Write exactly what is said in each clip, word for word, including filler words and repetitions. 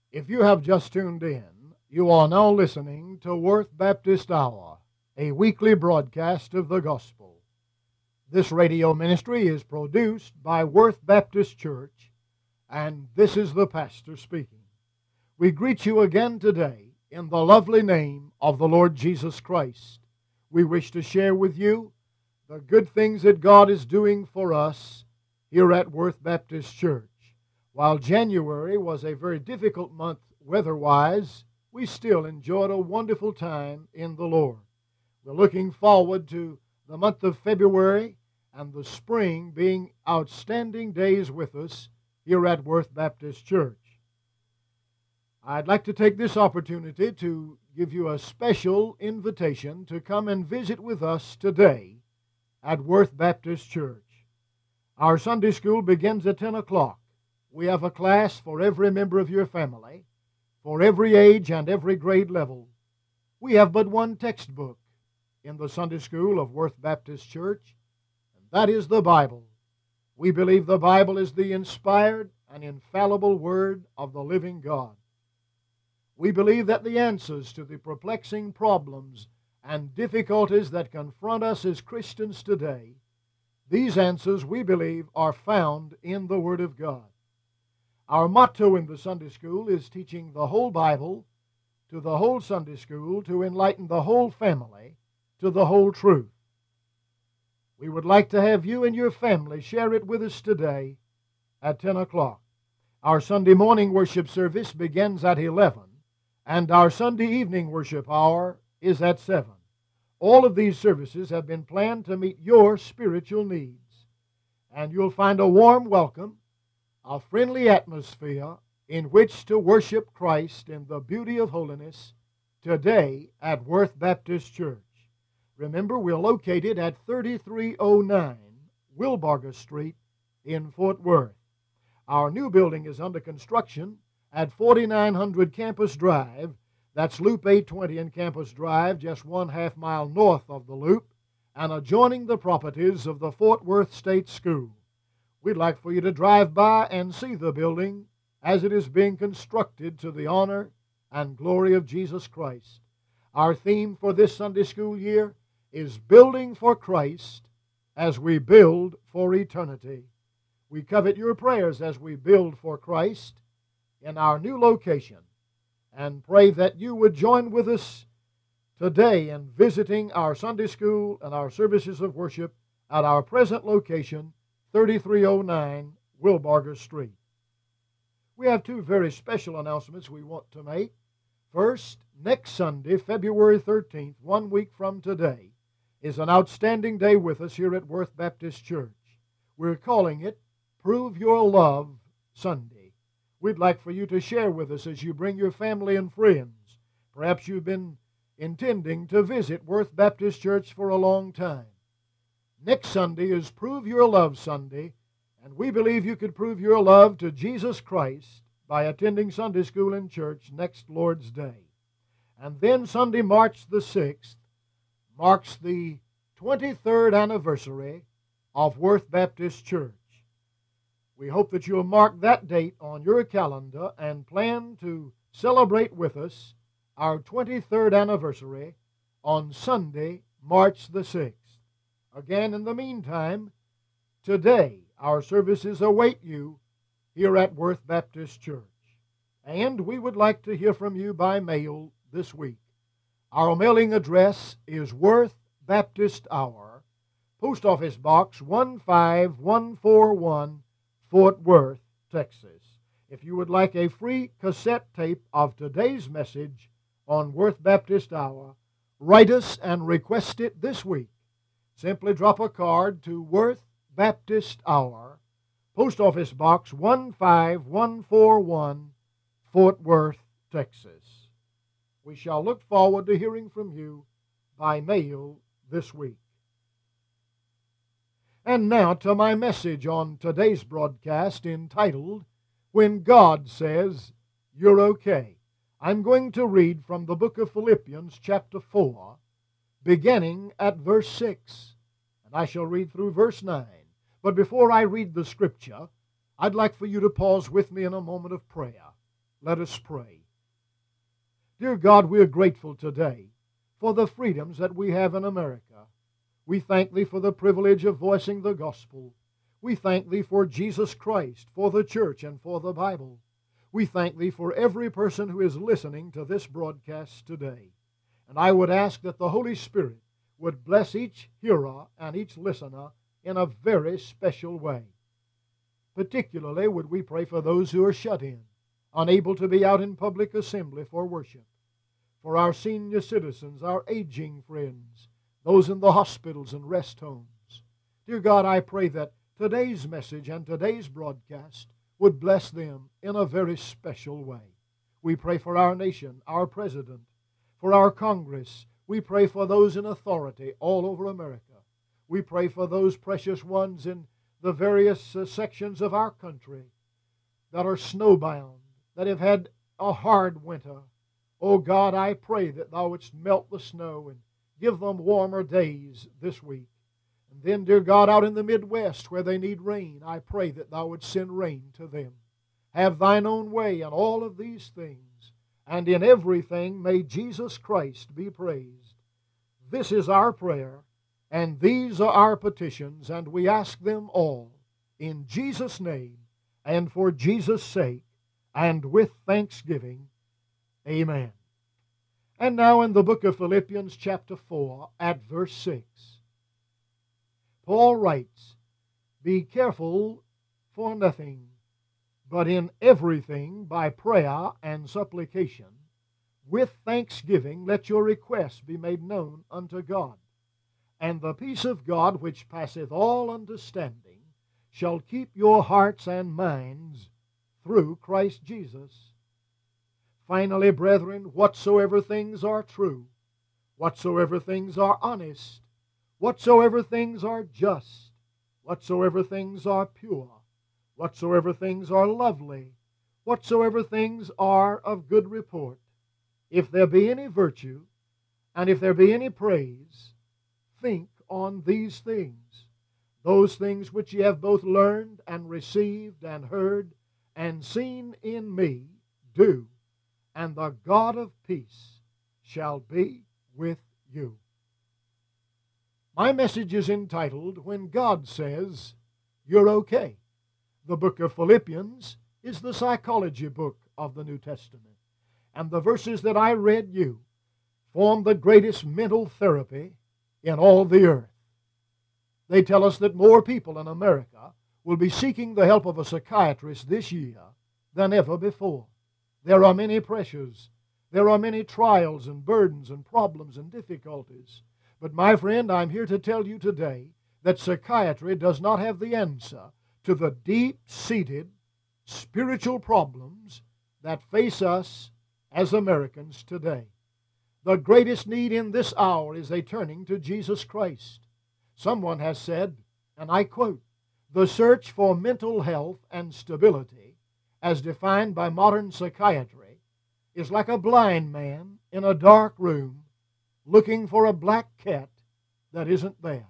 If you have just tuned in, you are now listening to Worth Baptist Hour, a weekly broadcast of the gospel. This radio ministry is produced by Worth Baptist Church, and this is the pastor speaking. We greet you again today in the lovely name of the Lord Jesus Christ. We wish to share with you the good things that God is doing for us here at Worth Baptist Church. While January was a very difficult month weather-wise, we still enjoyed a wonderful time in the Lord. We're looking forward to the month of February and the spring being outstanding days with us here at Worth Baptist Church. I'd like to take this opportunity to give you a special invitation to come and visit with us today at Worth Baptist Church. Our Sunday school begins at ten o'clock. We have a class for every member of your family, for every age and every grade level. We have but one textbook in the Sunday school of Worth Baptist Church, and that is the Bible. We believe the Bible is the inspired and infallible Word of the living God. We believe that the answers to the perplexing problems and difficulties that confront us as Christians today, these answers, we believe, are found in the Word of God. Our motto in the Sunday school is teaching the whole Bible to the whole Sunday school to enlighten the whole family to the whole truth. We would like to have you and your family share it with us today at ten o'clock. Our Sunday morning worship service begins at eleven, and our Sunday evening worship hour is at seven. All of these services have been planned to meet your spiritual needs, and you'll find a warm welcome, a friendly atmosphere in which to worship Christ in the beauty of holiness today at Worth Baptist Church. Remember, we're located at thirty-three oh nine Wilbarger Street in Fort Worth. Our new building is under construction at forty-nine hundred Campus Drive. That's Loop eight twenty in Campus Drive, just one half mile north of the Loop, and adjoining the properties of the Fort Worth State School. We'd like for you to drive by and see the building as it is being constructed to the honor and glory of Jesus Christ. Our theme for this Sunday school year is Building for Christ as we build for eternity. We covet your prayers as we build for Christ in our new location, and pray that you would join with us today in visiting our Sunday school and our services of worship at our present location, thirty-three oh nine Wilbarger Street. We have two very special announcements we want to make. First, next Sunday, February thirteenth, one week from today, is an outstanding day with us here at Worth Baptist Church. We're calling it Prove Your Love Sunday. We'd like for you to share with us as you bring your family and friends. Perhaps you've been intending to visit Worth Baptist Church for a long time. Next Sunday is Prove Your Love Sunday, and we believe you could prove your love to Jesus Christ by attending Sunday school in church next Lord's Day. And then Sunday, March the sixth, marks the twenty-third anniversary of Worth Baptist Church. We hope that you'll mark that date on your calendar and plan to celebrate with us our twenty-third anniversary on Sunday, March the sixth. Again, in the meantime, today our services await you here at Worth Baptist Church. And we would like to hear from you by mail this week. Our mailing address is Worth Baptist Hour, Post Office Box one five one four one, Fort Worth, Texas. If you would like a free cassette tape of today's message on Worth Baptist Hour, write us and request it this week. Simply drop a card to Worth Baptist Hour, Post Office Box one five one four one, Fort Worth, Texas. We shall look forward to hearing from you by mail this week. And now to my message on today's broadcast entitled, When God Says You're Okay. I'm going to read from the book of Philippians chapter four, beginning at verse six, and I shall read through verse nine. But before I read the scripture, I'd like for you to pause with me in a moment of prayer. Let us pray. Dear God, we are grateful today for the freedoms that we have in America. We thank Thee for the privilege of voicing the gospel. We thank Thee for Jesus Christ, for the church, and for the Bible. We thank Thee for every person who is listening to this broadcast today. And I would ask that the Holy Spirit would bless each hearer and each listener in a very special way. Particularly would we pray for those who are shut in, unable to be out in public assembly for worship, for our senior citizens, our aging friends, those in the hospitals and rest homes. Dear God, I pray that today's message and today's broadcast would bless them in a very special way. We pray for our nation, our president, for our Congress. We pray for those in authority all over America. We pray for those precious ones in the various uh, sections of our country that are snowbound, that have had a hard winter. Oh God, I pray that Thou wouldst melt the snow and give them warmer days this week. And then, dear God, out in the Midwest where they need rain, I pray that Thou wouldst send rain to them. Have Thine own way in all of these things, and in everything may Jesus Christ be praised. This is our prayer, and these are our petitions, and we ask them all in Jesus' name and for Jesus' sake and with thanksgiving. Amen. And now in the book of Philippians chapter four at verse six, Paul writes, "Be careful for nothing, but in everything by prayer and supplication, with thanksgiving let your requests be made known unto God. And the peace of God, which passeth all understanding, shall keep your hearts and minds through Christ Jesus. Finally, brethren, whatsoever things are true, whatsoever things are honest, whatsoever things are just, whatsoever things are pure, whatsoever things are lovely, whatsoever things are of good report, if there be any virtue, and if there be any praise, think on these things. Those things which ye have both learned and received and heard and seen in me, do, and the God of peace shall be with you." My message is entitled, "When God Says You're Okay." The book of Philippians is the psychology book of the New Testament. And the verses that I read you form the greatest mental therapy in all the earth. They tell us that more people in America will be seeking the help of a psychiatrist this year than ever before. There are many pressures. There are many trials and burdens and problems and difficulties. But my friend, I'm here to tell you today that psychiatry does not have the answer to the deep-seated spiritual problems that face us as Americans today. The greatest need in this hour is a turning to Jesus Christ. Someone has said, and I quote, "The search for mental health and stability, as defined by modern psychiatry, is like a blind man in a dark room looking for a black cat that isn't there."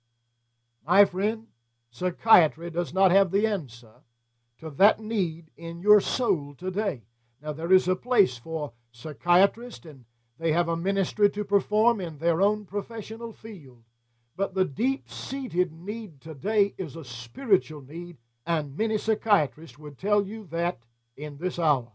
My friend, psychiatry does not have the answer to that need in your soul today. Now, there is a place for psychiatrists, and they have a ministry to perform in their own professional field. But the deep-seated need today is a spiritual need, and many psychiatrists would tell you that in this hour.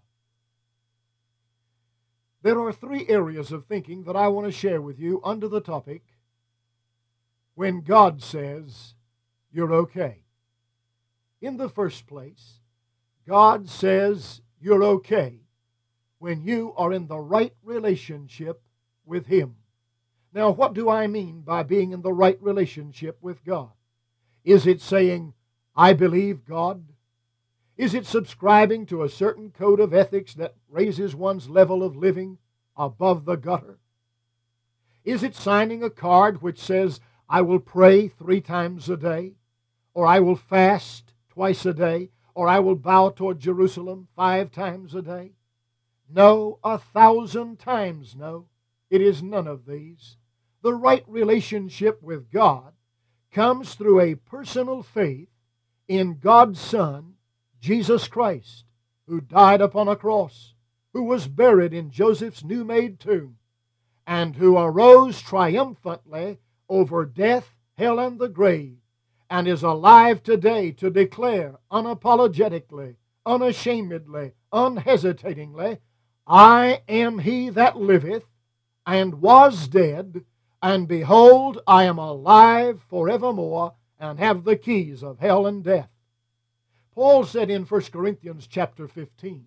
There are three areas of thinking that I want to share with you under the topic, "When God Says You're Okay." In the first place, God says you're okay when you are in the right relationship with Him. Now, what do I mean by being in the right relationship with God? Is it saying, "I believe God"? Is it subscribing to a certain code of ethics that raises one's level of living above the gutter? Is it signing a card which says, "I will pray three times a day," or "I will fast twice a day," or "I will bow toward Jerusalem five times a day"? No, a thousand times no. It is none of these. The right relationship with God comes through a personal faith in God's Son, Jesus Christ. who died upon a cross, who was buried in Joseph's new-made tomb, and who arose triumphantly over death, hell, and the grave, and is alive today to declare unapologetically, unashamedly, unhesitatingly, I am he that liveth, and was dead, and behold, I am alive forevermore, and have the keys of hell and death. Paul said in First Corinthians chapter fifteen,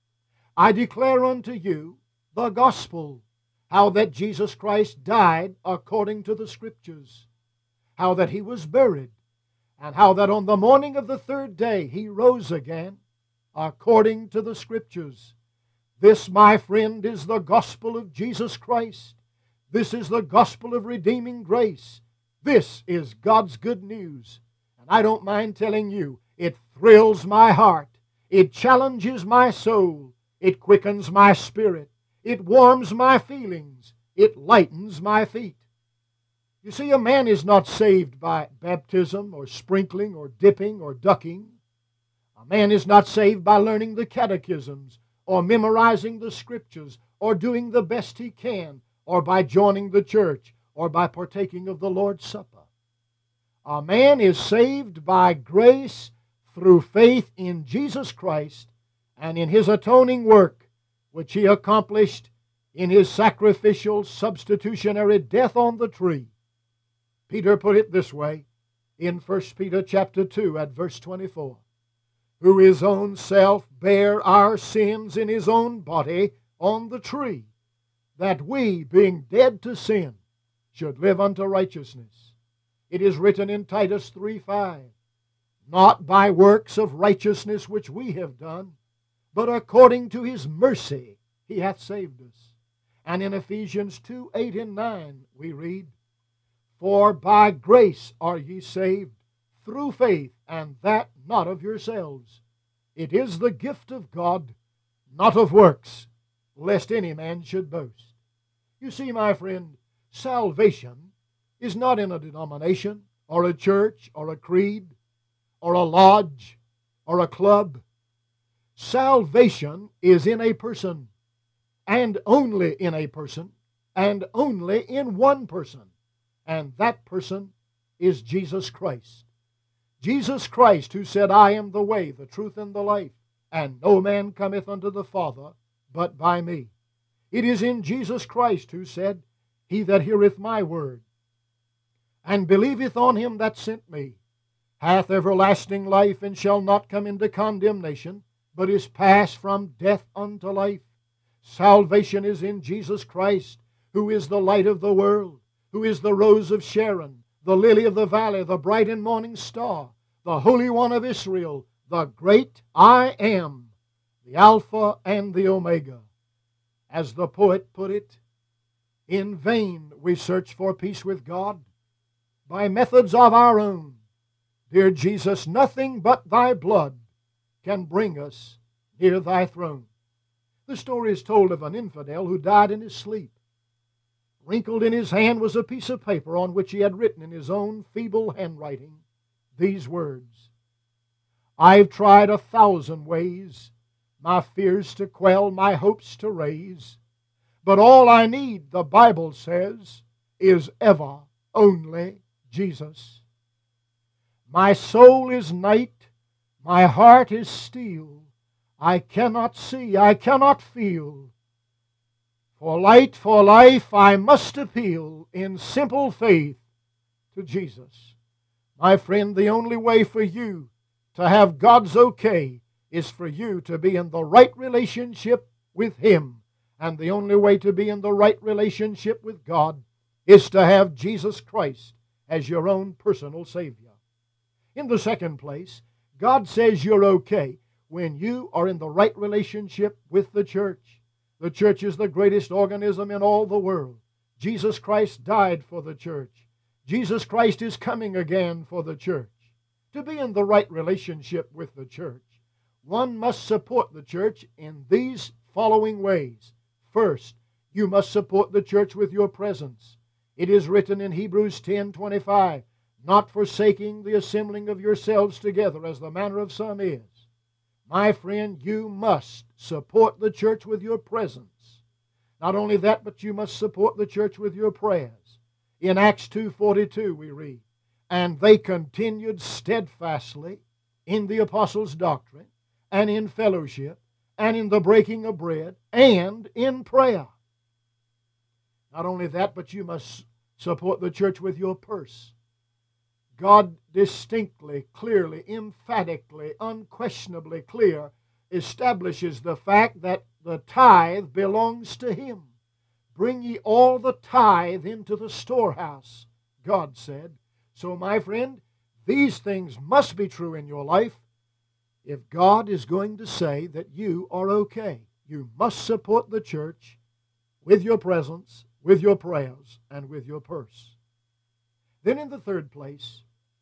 I declare unto you the gospel, how that Jesus Christ died according to the Scriptures, how that he was buried, and how that on the morning of the third day he rose again, according to the Scriptures. This, my friend, is the gospel of Jesus Christ. This is the gospel of redeeming grace. This is God's good news. And I don't mind telling you, it thrills my heart. It challenges my soul. It quickens my spirit. It warms my feelings. It lightens my feet. You see, a man is not saved by baptism or sprinkling or dipping or ducking. A man is not saved by learning the catechisms or memorizing the Scriptures or doing the best he can or by joining the church or by partaking of the Lord's Supper. A man is saved by grace through faith in Jesus Christ and in His atoning work, which He accomplished in His sacrificial substitutionary death on the tree. Peter put it this way in First Peter chapter two at verse twenty-four. Who His own self bare our sins in His own body on the tree, that we, being dead to sin, should live unto righteousness. It is written in Titus three five, not by works of righteousness which we have done, but according to His mercy He hath saved us. And in Ephesians two eight and nine we read, For by grace are ye saved, through faith, and that not of yourselves. It is the gift of God, not of works, lest any man should boast. You see, my friend, salvation is not in a denomination, or a church, or a creed, or a lodge, or a club. Salvation is in a person, and only in a person, and only in one person, and that person is Jesus Christ. Jesus Christ, who said, I am the way, the truth, and the life, and no man cometh unto the Father but by me. It is in Jesus Christ who said, He that heareth my word, and believeth on Him that sent me, hath everlasting life, and shall not come into condemnation, but is passed from death unto life. Salvation is in Jesus Christ, who is the light of the world, who is the rose of Sharon, the lily of the valley, the bright and morning star, the Holy One of Israel, the great I Am, the Alpha and the Omega. As the poet put it, in vain we search for peace with God by methods of our own. Dear Jesus, nothing but Thy blood can bring us near Thy throne. The story is told of an infidel who died in his sleep. Wrinkled in his hand was a piece of paper on which he had written in his own feeble handwriting these words, I've tried a thousand ways, my fears to quell, my hopes to raise, but all I need, the Bible says, is ever only Jesus. My soul is night, my heart is steel, I cannot see, I cannot feel. For light, for life, I must appeal in simple faith to Jesus. My friend, the only way for you to have God's okay is for you to be in the right relationship with Him. And the only way to be in the right relationship with God is to have Jesus Christ as your own personal Savior. In the second place, God says you're okay when you are in the right relationship with the church. The church is the greatest organism in all the world. Jesus Christ died for the church. Jesus Christ is coming again for the church. To be in the right relationship with the church, one must support the church in these following ways. First, you must support the church with your presence. It is written in Hebrews ten twenty-five, not forsaking the assembling of yourselves together as the manner of some is, My friend, you must support the church with your presence. Not only that, but you must support the church with your prayers. In Acts two forty-two we read, "And they continued steadfastly in the apostles' doctrine, and in fellowship, and in the breaking of bread, and in prayer." Not only that, but you must support the church with your purse. God distinctly, clearly, emphatically, unquestionably clear establishes the fact that the tithe belongs to Him. "Bring ye all the tithe into the storehouse," God said. So, my friend, these things must be true in your life if God is going to say that you are okay. You must support the church with your presence, with your prayers, and with your purse. Then in the third place,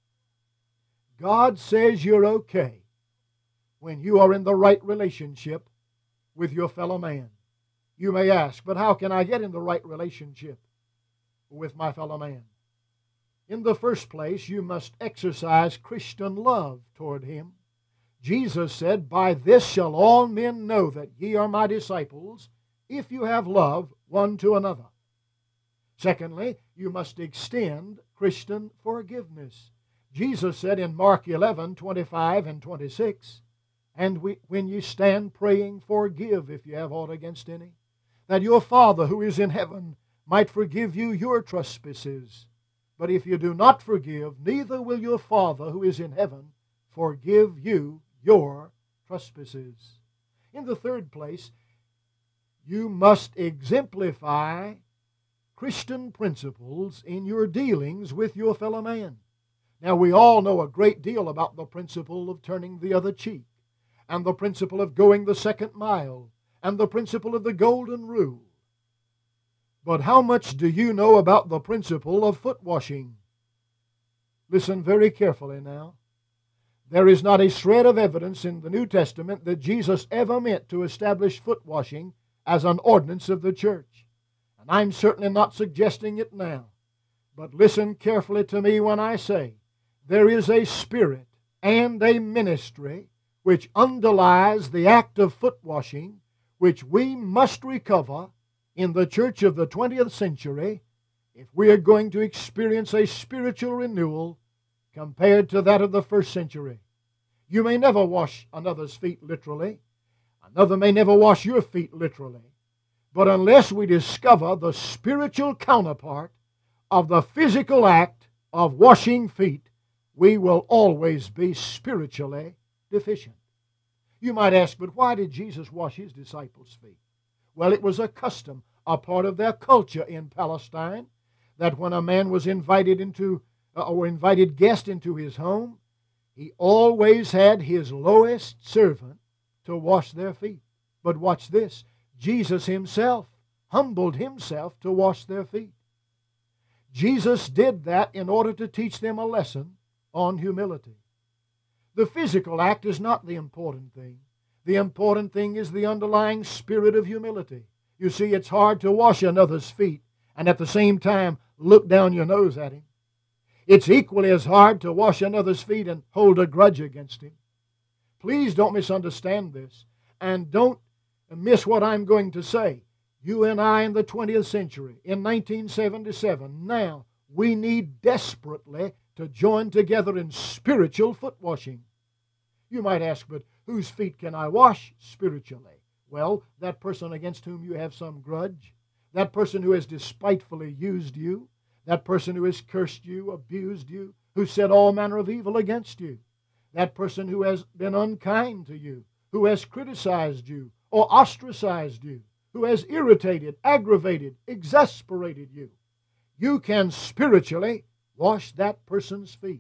God says you're okay when you are in the right relationship with your fellow man. You may ask, but how can I get in the right relationship with my fellow man? In the first place, you must exercise Christian love toward him. Jesus said, "By this shall all men know that ye are my disciples, if you have love one to another." Secondly, you must extend Christian forgiveness. Jesus said in Mark eleven twenty-five and twenty-six, "And we, when ye stand praying, forgive if you have aught against any, that your Father who is in heaven might forgive you your trespasses. But if you do not forgive, neither will your Father who is in heaven forgive you your trespasses." In the third place, you must exemplify Christian principles in your dealings with your fellow man. Now, we all know a great deal about the principle of turning the other cheek, and the principle of going the second mile, and the principle of the golden rule. But how much do you know about the principle of foot washing? Listen very carefully now. There is not a shred of evidence in the New Testament that Jesus ever meant to establish foot washing as an ordinance of the church. And I'm certainly not suggesting it now. But listen carefully to me when I say, there is a spirit and a ministry which underlies the act of foot washing, which we must recover in the church of the twentieth century if we are going to experience a spiritual renewal compared to that of the first century. You may never wash another's feet literally. Another may never wash your feet literally. But unless we discover the spiritual counterpart of the physical act of washing feet, we will always be spiritually deficient. You might ask, but why did Jesus wash His disciples' feet? Well, it was a custom, a part of their culture in Palestine, that when a man was invited into, uh, or invited guest into his home, he always had his lowest servant to wash their feet. But watch this, Jesus Himself humbled Himself to wash their feet. Jesus did that in order to teach them a lesson on humility. The physical act is not the important thing. The important thing is the underlying spirit of humility. You see, it's hard to wash another's feet and at the same time look down your nose at him. It's equally as hard to wash another's feet and hold a grudge against him. Please don't misunderstand this, and don't miss what I'm going to say. You and I in the twentieth century, in nineteen seventy-seven, now we need desperately to join together in spiritual foot washing. You might ask, but whose feet can I wash spiritually? Well, that person against whom you have some grudge, that person who has despitefully used you, that person who has cursed you, abused you, who said all manner of evil against you, that person who has been unkind to you, who has criticized you or ostracized you, who has irritated, aggravated, exasperated you. You can spiritually wash that person's feet.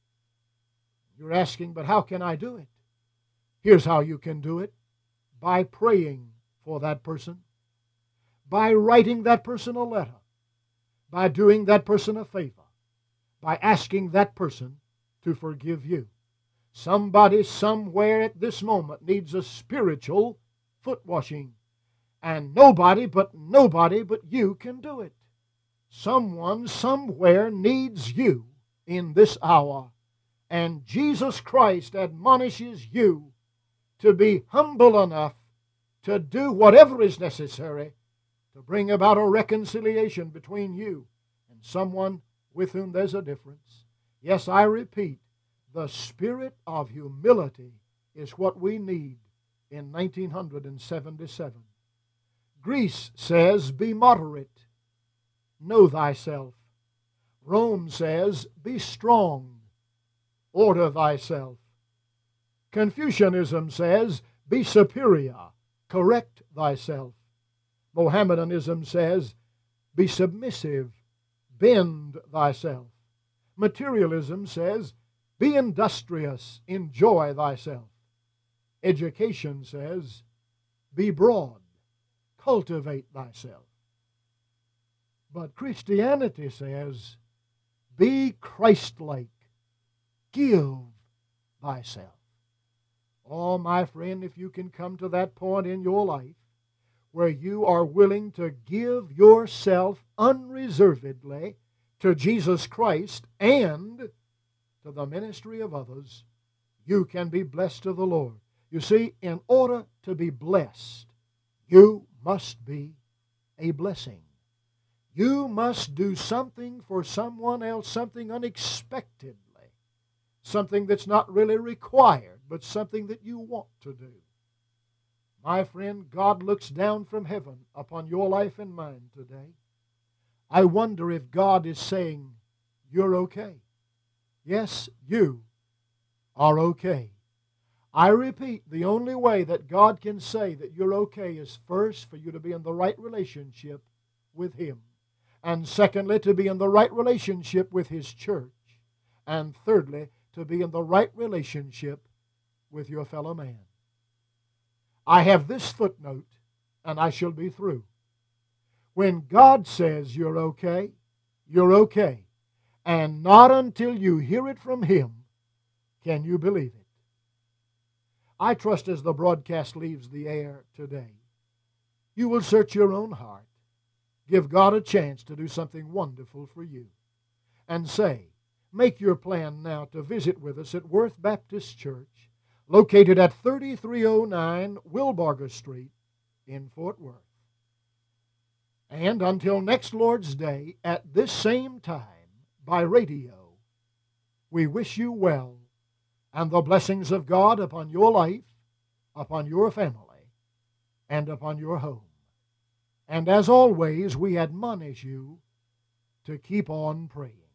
You're asking, but how can I do it? Here's how you can do it. By praying for that person, by writing that person a letter, by doing that person a favor, by asking that person to forgive you. Somebody somewhere at this moment needs a spiritual foot washing, and nobody but nobody but you can do it. Someone somewhere needs you in this hour, and Jesus Christ admonishes you to be humble enough to do whatever is necessary to bring about a reconciliation between you and someone with whom there's a difference. Yes, I repeat, the spirit of humility is what we need in nineteen seventy-seven. Greece says, be moderate, know thyself. Rome says, be strong, order thyself. Confucianism says, be superior, correct thyself. Mohammedanism says, be submissive, bend thyself. Materialism says, be industrious, enjoy thyself. Education says, be broad, cultivate thyself. But Christianity says, be Christ-like, give thyself. Oh, my friend, if you can come to that point in your life where you are willing to give yourself unreservedly to Jesus Christ and to the ministry of others, you can be blessed of the Lord. You see, in order to be blessed, you must be a blessing. You must do something for someone else, something unexpectedly, something that's not really required, but something that you want to do. My friend, God looks down from heaven upon your life and mine today. I wonder if God is saying, you're okay. Yes, you are okay. I repeat, the only way that God can say that you're okay is first for you to be in the right relationship with Him. And secondly, to be in the right relationship with His church. And thirdly, to be in the right relationship with your fellow man. I have this footnote, and I shall be through. When God says you're okay, you're okay. And not until you hear it from Him can you believe it. I trust as the broadcast leaves the air today, you will search your own heart, give God a chance to do something wonderful for you, and say, make your plan now to visit with us at Worth Baptist Church, located at thirty-three oh nine Wilbarger Street in Fort Worth. And until next Lord's Day, at this same time, by radio, we wish you well and the blessings of God upon your life, upon your family, and upon your home. And as always, we admonish you to keep on praying.